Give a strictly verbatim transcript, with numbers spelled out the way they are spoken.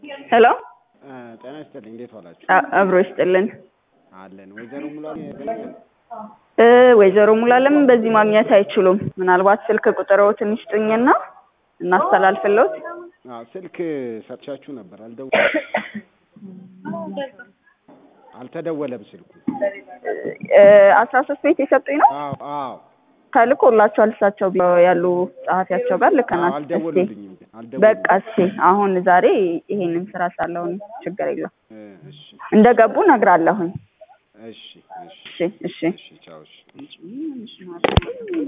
ሄሎ ጤና ይስጥልኝ እንዴት ዋላችሁ? አብሮ ይስጥልን አለን ወይዘሮ ሙሉዓለም እ ወይዘሮ ሙሉዓለም በዚህ ማግኘት አይችሉም ምናልባት ስልክ ቁጥሮትን ይስጡኝና እናስተላልፍልዎት አዎ ስልክ ሰጥቻችሁ ነበር አልደው አልተደወለም ስልኩ እ አስራ ሶስት ቤት የሰጡኝ ነው አዎ አዎ ተልኮላቸዋል እሳቸው ያሉ ጸሐፊያቸው ጋር ልከናል አልደወሉልኝም አልደወሉልኝም በቃ እሺ አሁን ዛሬ ይሄንን ስራ ሳለውን ችግር የለም እሺ እንደገቡ ነግራለሁኝ እሺ እሺ እሺ እሺ እሺ ቻው እሺ